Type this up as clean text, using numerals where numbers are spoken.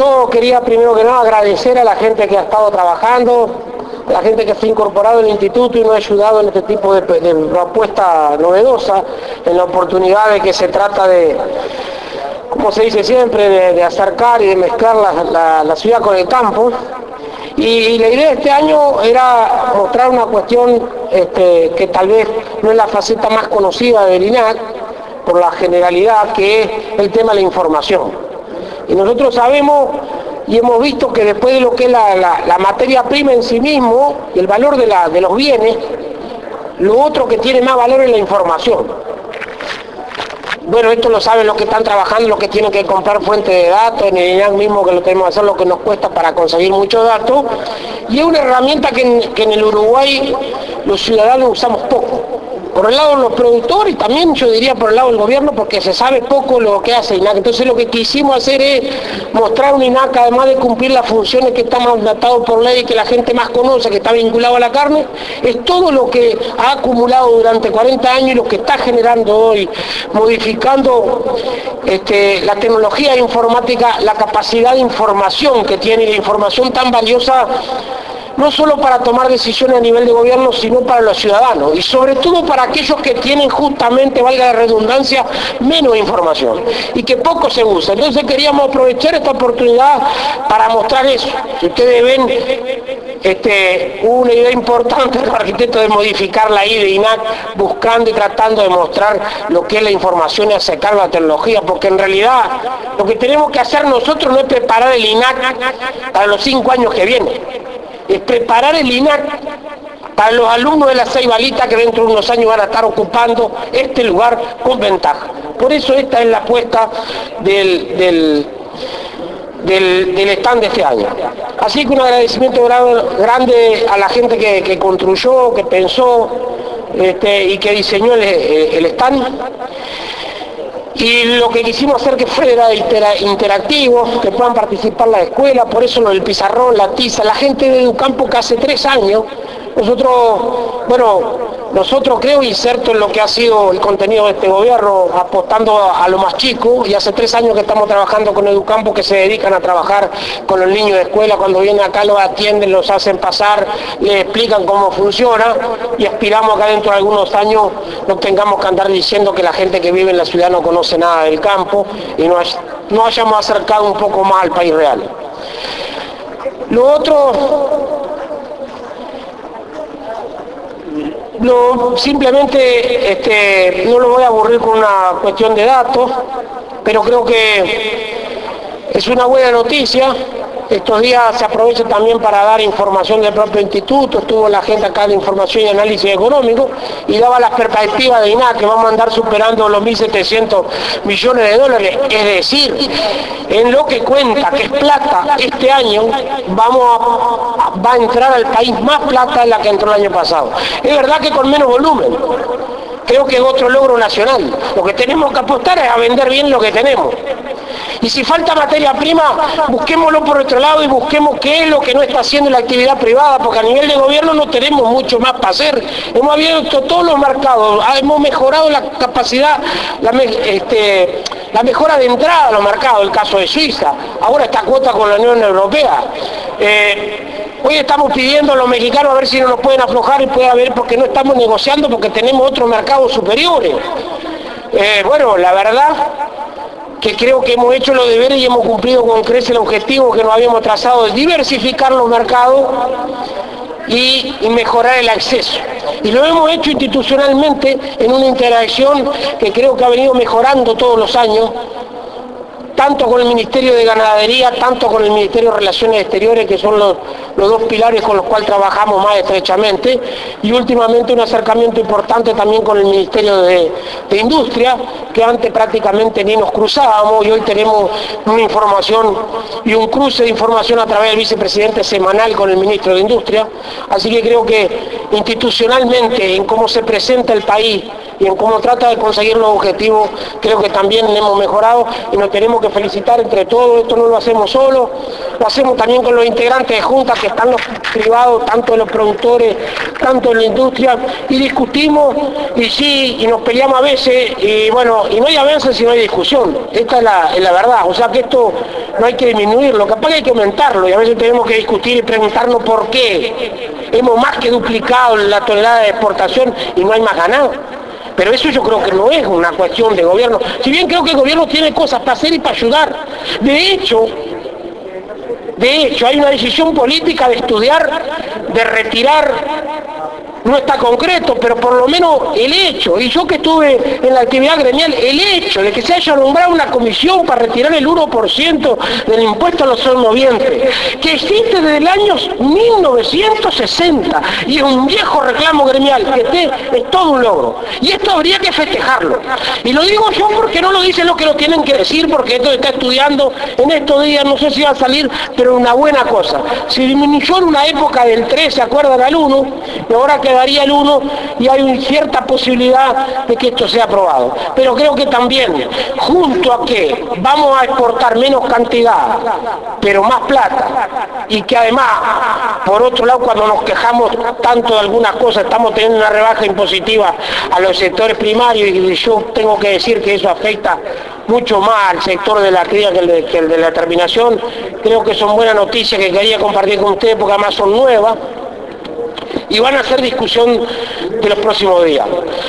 Yo quería primero que nada agradecer a la gente que ha estado trabajando, a la gente que se ha incorporado al instituto y nos ha ayudado en este tipo de propuesta novedosa, en la oportunidad de que se trata de, como se dice siempre, de acercar y de mezclar la ciudad con el campo. Y la idea de este año era mostrar una cuestión que tal vez no es la faceta más conocida del INAC, por la generalidad, que es el tema de la información. Y nosotros sabemos y hemos visto que después de lo que es la materia prima en sí mismo y el valor de los bienes, lo otro que tiene más valor es la información. Bueno, esto lo saben los que están trabajando, los que tienen que comprar fuentes de datos, en el INAC mismo que lo tenemos que hacer, lo que nos cuesta para conseguir muchos datos, y es una herramienta que en el Uruguay los ciudadanos usamos poco. Por el lado de los productores y también yo diría por el lado del gobierno, porque se sabe poco lo que hace INAC. Entonces lo que quisimos hacer es mostrar un INAC, además de cumplir las funciones que está mandatado por ley y que la gente más conoce, que está vinculado a la carne, es todo lo que ha acumulado durante 40 años y lo que está generando hoy, modificando la tecnología informática, la capacidad de información que tiene y la información tan valiosa, no solo para tomar decisiones a nivel de gobierno, sino para los ciudadanos, y sobre todo para aquellos que tienen justamente, valga la redundancia, menos información, y que poco se usa. Entonces queríamos aprovechar esta oportunidad para mostrar eso. Si ustedes ven, una idea importante de los arquitectos de modificar la I de INAC, buscando y tratando de mostrar lo que es la información y acercar la tecnología, porque en realidad lo que tenemos que hacer nosotros no es preparar el INAC para los 5 años que vienen, es preparar el INAC para los alumnos de las 6 balitas que dentro de unos años van a estar ocupando este lugar con ventaja. Por eso esta es la apuesta del stand de este año. Así que un agradecimiento grande a la gente que construyó, que pensó y que diseñó el stand. Y lo que quisimos hacer que fuera interactivo, que puedan participar la escuela, por eso lo del pizarrón, la tiza, la gente de Educampo que hace 3 años, nosotros creo, inserto en lo que ha sido el contenido de este gobierno, apostando a lo más chico, y hace 3 años que estamos trabajando con Educampo, que se dedican a trabajar con los niños de escuela, cuando vienen acá los atienden, los hacen pasar, les explican cómo funciona, y aspiramos que dentro de algunos años no tengamos que andar diciendo que la gente que vive en la ciudad no conoce nada del campo, y nos hayamos acercado un poco más al país real. Lo otro, simplemente no lo voy a aburrir con una cuestión de datos, pero creo que es una buena noticia. Estos días se aprovecha también para dar información del propio instituto, estuvo la gente acá de información y análisis económico y daba las perspectivas de INAC que vamos a andar superando los 1.700 millones de dólares, es decir, en lo que cuenta que es plata este año, va a entrar al país más plata de la que entró el año pasado. Es verdad que con menos volumen, creo que es otro logro nacional. Lo que tenemos que apostar es a vender bien lo que tenemos. Y si falta materia prima, busquémoslo por otro lado y busquemos qué es lo que no está haciendo la actividad privada, porque a nivel de gobierno no tenemos mucho más para hacer. Hemos abierto todos los mercados, hemos mejorado la capacidad, la mejora de entrada a los mercados, el caso de Suiza, ahora esta cuota con la Unión Europea. Hoy estamos pidiendo a los mexicanos a ver si no nos pueden aflojar y puede haber, porque no estamos negociando, porque tenemos otros mercados superiores. La verdad que creo que hemos hecho los deberes y hemos cumplido con creces el objetivo que nos habíamos trazado de diversificar los mercados y mejorar el acceso. Y lo hemos hecho institucionalmente en una interacción que creo que ha venido mejorando todos los años, tanto con el Ministerio de Ganadería, tanto con el Ministerio de Relaciones Exteriores, que son los 2 pilares con los cuales trabajamos más estrechamente, y últimamente un acercamiento importante también con el Ministerio de Industria, que antes prácticamente ni nos cruzábamos, y hoy tenemos una información y un cruce de información a través del vicepresidente semanal con el ministro de Industria. Así que creo que institucionalmente, en cómo se presenta el país y en cómo trata de conseguir los objetivos, creo que también hemos mejorado y nos tenemos que felicitar entre todos. Esto no lo hacemos solo, lo hacemos también con los integrantes de juntas que están los privados, tanto los productores, tanto en la industria, y discutimos, y sí, y nos peleamos a veces, y bueno, y no hay avance si no hay discusión. Esta es la verdad, o sea que esto no hay que disminuirlo, capaz que hay que aumentarlo, y a veces tenemos que discutir y preguntarnos por qué. Hemos más que duplicado la tonelada de exportación y no hay más ganado. Pero eso yo creo que no es una cuestión de gobierno. Si bien creo que el gobierno tiene cosas para hacer y para ayudar. De hecho, hay una decisión política de estudiar, de retirar, no está concreto, pero por lo menos el hecho, y yo que estuve en la actividad gremial, el hecho de que se haya nombrado una comisión para retirar el 1% del impuesto a los solmovientes, que existe desde el año 1960, y es un viejo reclamo gremial, que es todo un logro. Y esto habría que festejarlo. Y lo digo yo porque no lo dicen los que lo tienen que decir, porque esto se está estudiando en estos días, no sé si va a salir, pero una buena cosa. Se disminuyó en una época del 3, ¿se acuerdan? Al 1, y ahora quedaría el 1, y hay cierta posibilidad de que esto sea aprobado. Pero creo que también, junto a que vamos a exportar menos cantidad, pero más plata, y que además, por otro lado, cuando nos quejamos tanto de algunas cosas, estamos teniendo una rebaja impositiva a los sectores primarios, y yo tengo que decir que eso afecta mucho más al sector de la cría que el de la terminación. Creo que son buenas noticias que quería compartir con ustedes porque además son nuevas y van a ser discusión de los próximos días.